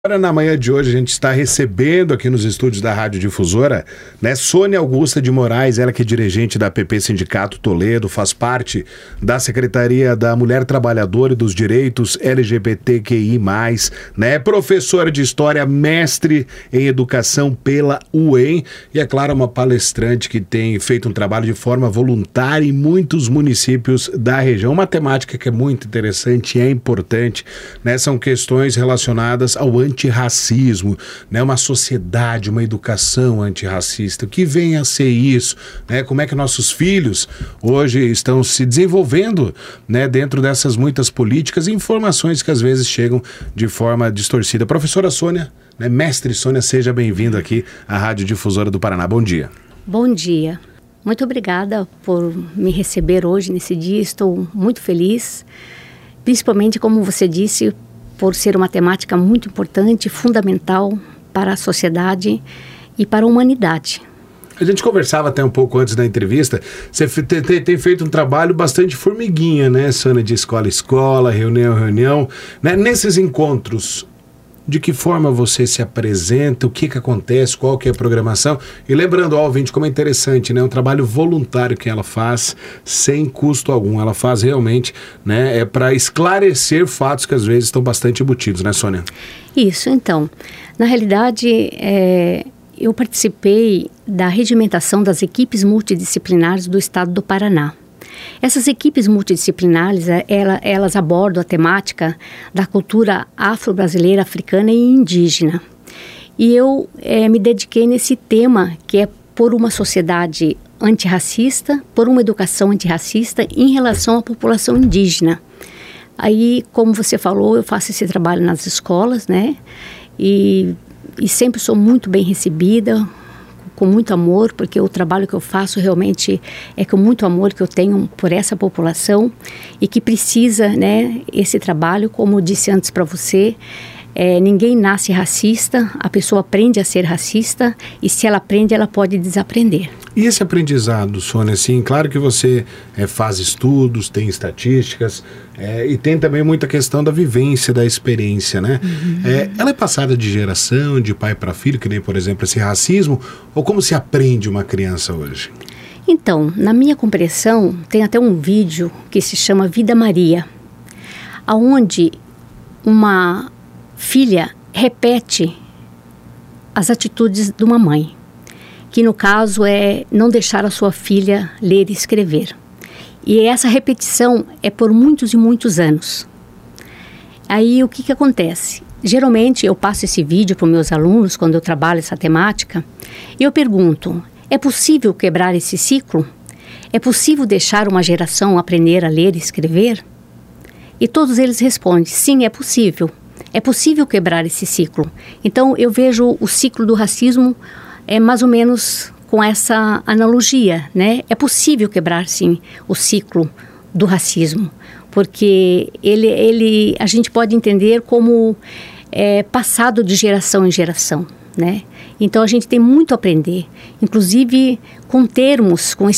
Agora, na manhã de hoje, a gente está recebendo aqui nos estúdios da Rádio Difusora, né, Sônia Augusta de Moraes, ela que é dirigente da APP Sindicato Toledo, faz parte da Secretaria da Mulher Trabalhadora e dos Direitos LGBTQI+, né, professora de História, mestre em Educação pela UEM e, é claro, uma palestrante que tem feito um trabalho de forma voluntária em muitos municípios da região. Uma temática que é muito interessante e é importante, né, são questões relacionadas ao antirracismo, né? Uma sociedade, uma educação antirracista. O que vem a ser isso? Né? Como é que nossos filhos hoje estão se desenvolvendo, né, dentro dessas muitas políticas e informações que às vezes chegam de forma distorcida. Professora Sônia, né? Mestre Sônia, seja bem-vinda aqui à Rádio Difusora do Paraná. Bom dia. Bom dia. Muito obrigada por me receber hoje nesse dia. Estou muito feliz, principalmente, como você disse, por ser uma temática muito importante, fundamental para a sociedade e para a humanidade. A gente conversava até um pouco antes da entrevista, você tem feito um trabalho bastante formiguinha, né, Sônia, de escola a escola, reunião a reunião, né? Nesses encontros, de que forma você se apresenta, o que acontece, qual que é a programação? E lembrando ao ouvinte como é interessante, né? Um trabalho voluntário que ela faz sem custo algum. Ela faz realmente, né? Para esclarecer fatos que às vezes estão bastante embutidos, né, Sônia? Isso, então. Na realidade, eu participei da regimentação das equipes multidisciplinares do Estado do Paraná. Essas equipes multidisciplinares, elas abordam a temática da cultura afro-brasileira, africana e indígena. E eu me dediquei nesse tema, que é por uma sociedade antirracista, por uma educação antirracista em relação à população indígena. Aí, como você falou, eu faço esse trabalho nas escolas, né? E sempre sou muito bem recebida, com muito amor, porque o trabalho que eu faço realmente é com muito amor que eu tenho por essa população e que precisa, né, esse trabalho, como eu disse antes para você, ninguém nasce racista, a pessoa aprende a ser racista e se ela aprende, ela pode desaprender. E esse aprendizado, Sônia, assim, claro que você faz estudos, tem estatísticas e tem também muita questão da vivência, da experiência, né? Uhum. Ela é passada de geração, de pai para filho, que nem, por exemplo, esse racismo, ou como se aprende uma criança hoje? Então, na minha compreensão, tem até um vídeo que se chama Vida Maria, onde uma filha repete as atitudes de uma mãe, que no caso é não deixar a sua filha ler e escrever. E essa repetição é por muitos e muitos anos. Aí o que acontece? Geralmente eu passo esse vídeo para os meus alunos quando eu trabalho essa temática e eu pergunto, é possível quebrar esse ciclo? É possível deixar uma geração aprender a ler e escrever? E todos eles respondem, sim, é possível. É possível quebrar esse ciclo. Então, eu vejo o ciclo do racismo mais ou menos com essa analogia, né? É possível quebrar, sim, o ciclo do racismo, porque a gente pode entender como passado de geração em geração, né? Então, a gente tem muito a aprender, inclusive com termos, com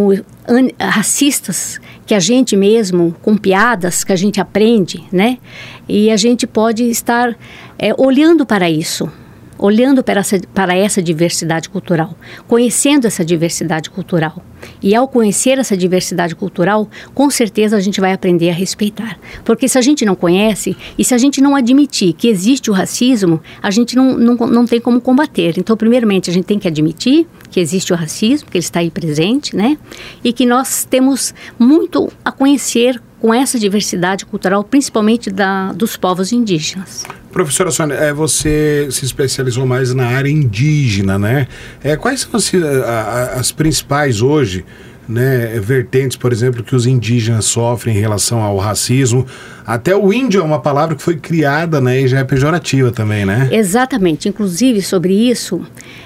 racistas, que a gente mesmo, com piadas que a gente aprende, né? E a gente pode estar olhando para isso, olhando para essa diversidade cultural, conhecendo essa diversidade cultural. E ao conhecer essa diversidade cultural, com certeza a gente vai aprender a respeitar. Porque se a gente não conhece e se a gente não admitir que existe o racismo, a gente não tem como combater. Então, primeiramente, a gente tem que admitir que existe o racismo, que ele está aí presente, né? E que nós temos muito a conhecer com essa diversidade cultural, principalmente dos povos indígenas. Professora Sônia, você se especializou mais na área indígena, né? Quais são as principais hoje, né, vertentes, por exemplo, que os indígenas sofrem em relação ao racismo? Até o índio é uma palavra que foi criada, né, e já é pejorativa também, né? Exatamente. Inclusive, sobre isso,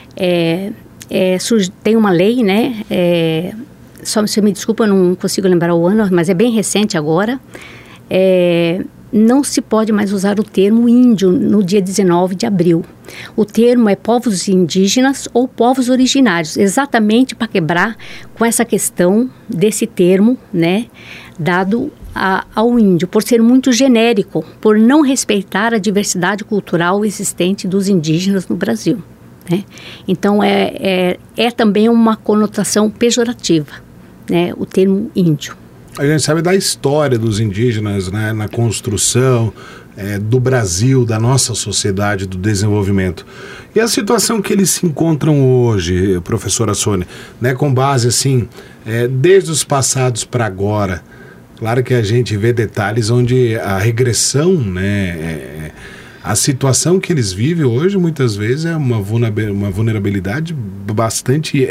tem uma lei, né? Só você me desculpa, eu não consigo lembrar o ano, mas é bem recente agora. Não se pode mais usar o termo índio no dia 19 de abril. O termo é povos indígenas ou povos originários, exatamente para quebrar com essa questão desse termo, né, dado ao índio, por ser muito genérico, por não respeitar a diversidade cultural existente dos indígenas no Brasil, né? Então, é também uma conotação pejorativa, né, o termo índio. A gente sabe da história dos indígenas, né, na construção do Brasil, da nossa sociedade, do desenvolvimento. E a situação que eles se encontram hoje, professora Sônia, né, com base assim, desde os passados para agora. Claro que a gente vê detalhes onde a regressão, né, a situação que eles vivem hoje, muitas vezes, é uma vulnerabilidade bastante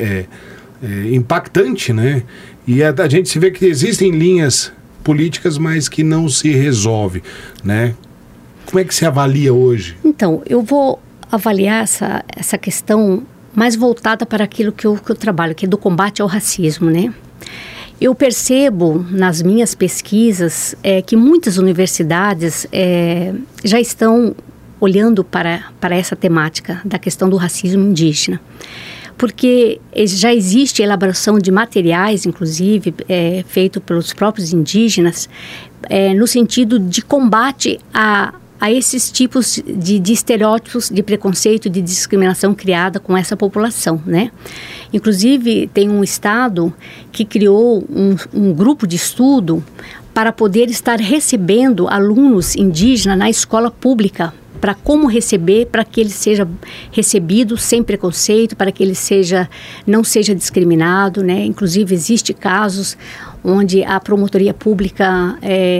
impactante, né? E a gente se vê que existem linhas políticas, mas que não se resolve, né? Como é que se avalia hoje? Então, eu vou avaliar essa questão mais voltada para aquilo que eu trabalho, que é do combate ao racismo, né? Eu percebo nas minhas pesquisas que muitas universidades já estão olhando para essa temática da questão do racismo indígena, porque já existe elaboração de materiais, inclusive, feito pelos próprios indígenas, no sentido de combate a esses tipos de estereótipos, de preconceito, de discriminação criada com essa população, né? Inclusive, tem um estado que criou um grupo de estudo para poder estar recebendo alunos indígenas na escola pública, para como receber, para que ele seja recebido sem preconceito, para que ele não seja discriminado, né? Inclusive, existem casos onde a promotoria pública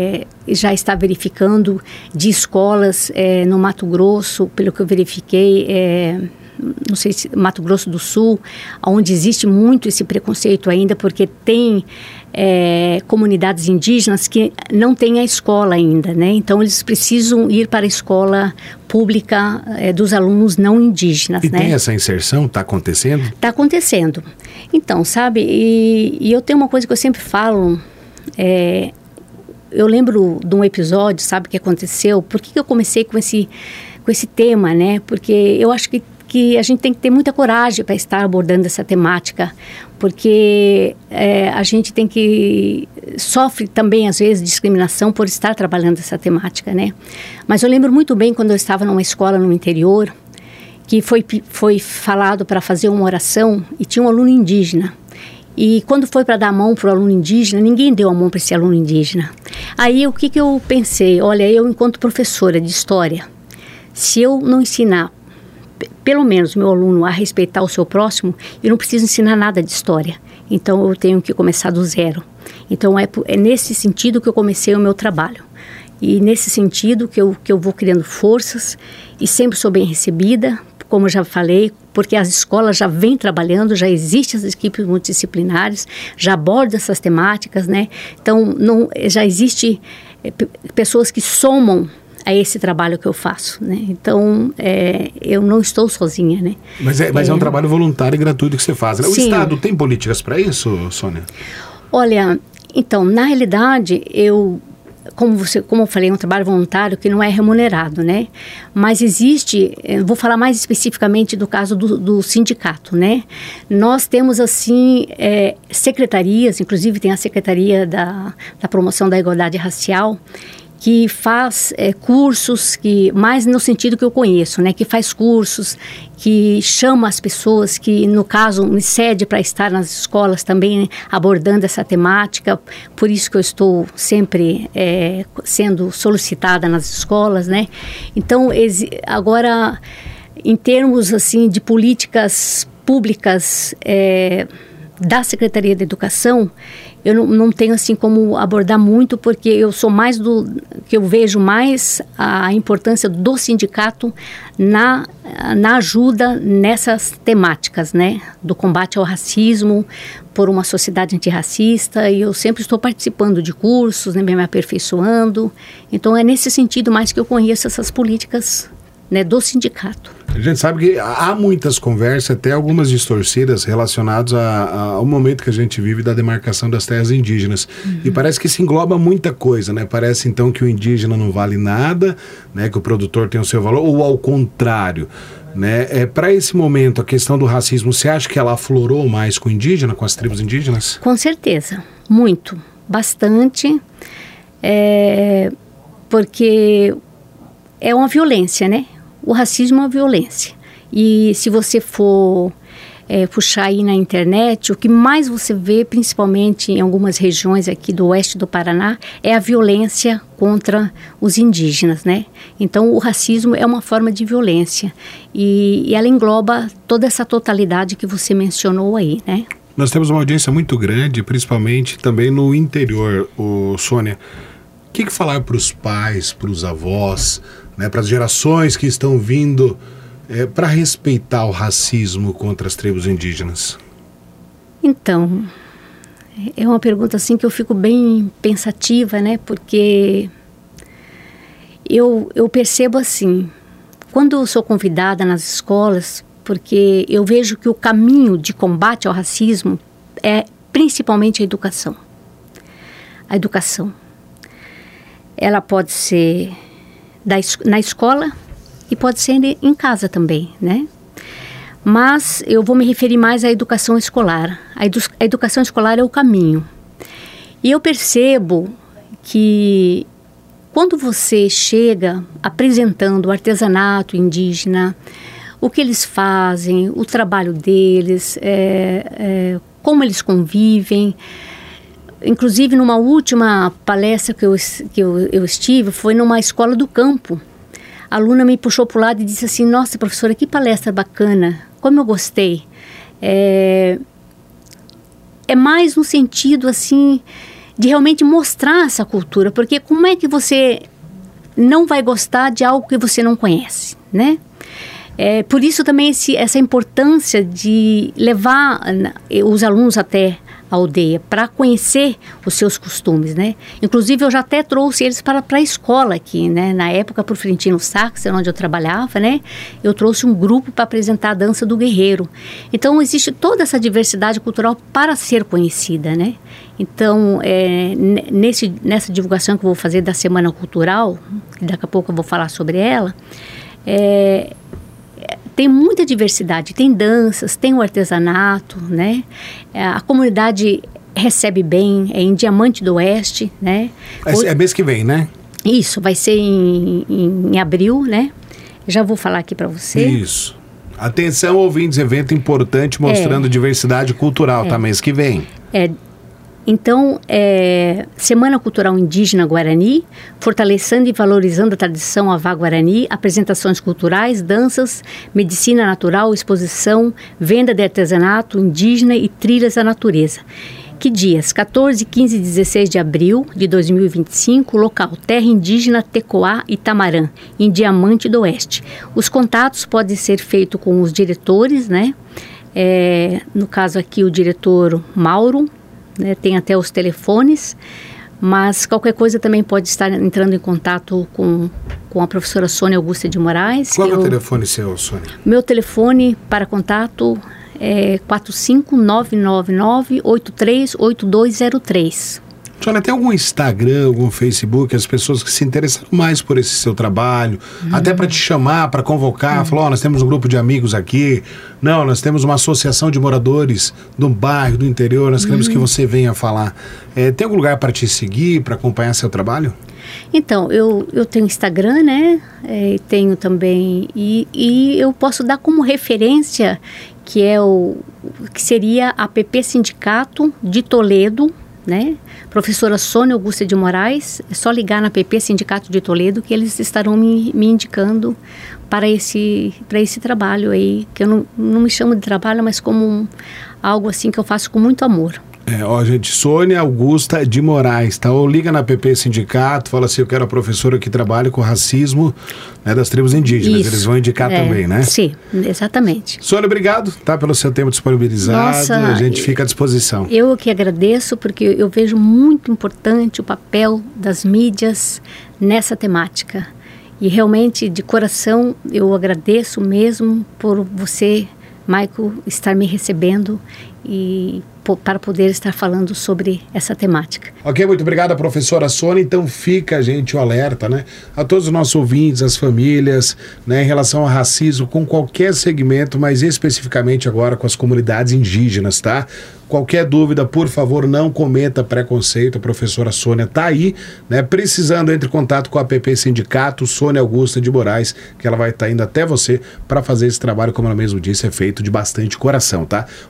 já está verificando de escolas no Mato Grosso, pelo que eu verifiquei, não sei se Mato Grosso do Sul, onde existe muito esse preconceito ainda, porque tem comunidades indígenas que não têm a escola ainda, né? Então, eles precisam ir para a escola pública dos alunos não indígenas, né? E tem essa inserção? Está acontecendo? Está acontecendo. Então, sabe, e eu tenho uma coisa que eu sempre falo, eu lembro de um episódio, sabe, que aconteceu. Por que eu comecei com esse tema, né? Porque eu acho que a gente tem que ter muita coragem para estar abordando essa temática, porque a gente sofre também, às vezes, discriminação por estar trabalhando essa temática, né? Mas eu lembro muito bem quando eu estava numa escola no interior, que foi falado para fazer uma oração e tinha um aluno indígena. E quando foi para dar a mão para o aluno indígena, ninguém deu a mão para esse aluno indígena. Aí o que eu pensei? Olha, eu enquanto professora de história, se eu não ensinar pelo menos meu aluno a respeitar o seu próximo, eu não preciso ensinar nada de história. Então, eu tenho que começar do zero. Então, é nesse sentido que eu comecei o meu trabalho. E nesse sentido que eu vou criando forças e sempre sou bem recebida, como eu já falei, porque as escolas já vêm trabalhando, já existem as equipes multidisciplinares, já abordam essas temáticas, né? Então, já existem pessoas que somam a esse trabalho que eu faço, né? Então, eu não estou sozinha, né? Mas é um trabalho voluntário e gratuito que você faz, né? O Estado tem políticas para isso, Sônia? Olha, então, na realidade, como eu falei, é um trabalho voluntário que não é remunerado, né? Mas existe, vou falar mais especificamente do caso do sindicato, né? Nós temos, assim, secretarias, inclusive tem a Secretaria da Promoção da Igualdade Racial, que faz cursos, mais no sentido que eu conheço, né? Que faz cursos, que chama as pessoas, que no caso me cede para estar nas escolas também abordando essa temática. Por isso que eu estou sempre sendo solicitada nas escolas, né? Então, agora, em termos assim de políticas públicas da Secretaria de Educação, eu não tenho assim como abordar muito, porque eu sou mais que eu vejo mais a importância do sindicato na ajuda nessas temáticas, né? Do combate ao racismo, por uma sociedade antirracista, e eu sempre estou participando de cursos, né, me aperfeiçoando. Então é nesse sentido mais que eu conheço essas políticas, né, do sindicato. A gente sabe que há muitas conversas, até algumas distorcidas, relacionadas ao momento que a gente vive da demarcação das terras indígenas. Uhum. E parece que se engloba muita coisa, né? Parece então que o indígena não vale nada, né? Que o produtor tem o seu valor, ou ao contrário, né? Para esse momento, a questão do racismo, você acha que ela aflorou mais com o indígena, com as tribos indígenas? Com certeza, muito, bastante. Porque é uma violência, né? O racismo é uma violência. E se você for puxar aí na internet, o que mais você vê, principalmente em algumas regiões aqui do oeste do Paraná, é a violência contra os indígenas, né? Então, o racismo é uma forma de violência e ela engloba toda essa totalidade que você mencionou aí, né? Nós temos uma audiência muito grande, principalmente também no interior, Sônia. O que falar para os pais, para os avós, né, para as gerações que estão vindo para respeitar o racismo contra as tribos indígenas? Então, é uma pergunta assim que eu fico bem pensativa, né? Porque eu percebo assim, quando eu sou convidada nas escolas, porque eu vejo que o caminho de combate ao racismo é principalmente a educação. A educação. Ela pode ser na escola e pode ser em casa também, né? Mas eu vou me referir mais à educação escolar. A educação escolar é o caminho. E eu percebo que quando você chega apresentando o artesanato indígena, o que eles fazem, o trabalho deles, como eles convivem. Inclusive, numa última palestra que eu estive, foi numa escola do campo. A aluna me puxou para o lado e disse assim, nossa, professora, que palestra bacana, como eu gostei. É mais no sentido, assim, de realmente mostrar essa cultura, porque como é que você não vai gostar de algo que você não conhece, né? Por isso também essa importância de levar os alunos até a aldeia, para conhecer os seus costumes, né? Inclusive, eu já até trouxe eles para a escola aqui, né? Na época, para o Frentino Saxer, onde eu trabalhava, né? Eu trouxe um grupo para apresentar a dança do guerreiro. Então, existe toda essa diversidade cultural para ser conhecida, né? Então, nessa divulgação que eu vou fazer da Semana Cultural, que daqui a pouco eu vou falar sobre ela, tem muita diversidade, tem danças, tem o artesanato, né? A comunidade recebe bem, em Diamante do Oeste, né? É mês que vem, né? Isso, vai ser em abril, né? Já vou falar aqui para você. Isso. Atenção, ouvintes, evento importante mostrando diversidade cultural, tá? Mês que vem. Então, Semana Cultural Indígena Guarani, fortalecendo e valorizando a tradição Avá-Guarani, apresentações culturais, danças, medicina natural, exposição, venda de artesanato indígena e trilhas à natureza. Que dias? 14, 15 e 16 de abril de 2025, local Terra Indígena Tecoá Itamarã, em Diamante do Oeste. Os contatos podem ser feitos com os diretores, né? No caso aqui, o diretor Mauro, né, tem até os telefones, mas qualquer coisa também pode estar entrando em contato com a professora Sônia Augusta de Moraes. Qual é o telefone seu, Sônia? Meu telefone para contato é 45999838203. Sônia, tem algum Instagram, algum Facebook, as pessoas que se interessam mais por esse seu trabalho, até para te chamar, para convocar, falar, nós temos um grupo de amigos aqui, não, nós temos uma associação de moradores do bairro, do interior, nós queremos que você venha falar. Tem algum lugar para te seguir, para acompanhar seu trabalho? Então, eu tenho Instagram, né? Tenho também, e eu posso dar como referência que seria a PP Sindicato de Toledo, né? Professora Sônia Augusta de Moraes. É só ligar na PP Sindicato de Toledo que eles estarão me indicando para esse trabalho aí, que eu não me chamo de trabalho, mas como algo assim que eu faço com muito amor. Gente, Sônia Augusta de Moraes, tá? Ou liga na PP Sindicato, fala assim, eu quero a professora que trabalha com racismo, né, das tribos indígenas. Isso. Eles vão indicar também, né? Sim, exatamente. Sônia, obrigado, tá? Pelo seu tempo disponibilizado. Nossa, a gente fica à disposição. Eu que agradeço, porque eu vejo muito importante o papel das mídias nessa temática. E realmente, de coração, eu agradeço mesmo por você, Maico, estar me recebendo e para poder estar falando sobre essa temática. Ok, muito obrigado, professora Sônia. Então fica, gente, o alerta, né? A todos os nossos ouvintes, as famílias, né, em relação ao racismo com qualquer segmento, mas especificamente agora com as comunidades indígenas, tá? Qualquer dúvida, por favor, não cometa preconceito. A professora Sônia está aí, né? Precisando, entre em contato com a PP Sindicato, Sônia Augusta de Moraes, que ela vai estar indo até você para fazer esse trabalho, como ela mesmo disse, é feito de bastante coração, tá?